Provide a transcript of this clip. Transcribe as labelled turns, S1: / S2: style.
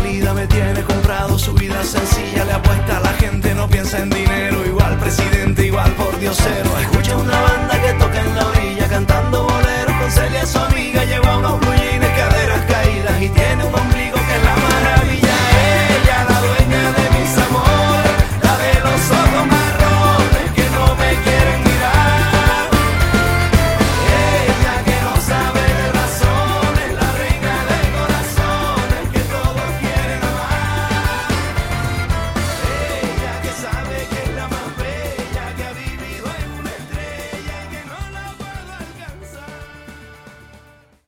S1: salida me tiene comprado. Su vida sencilla le apuesta a la gente, no piensa en dinero.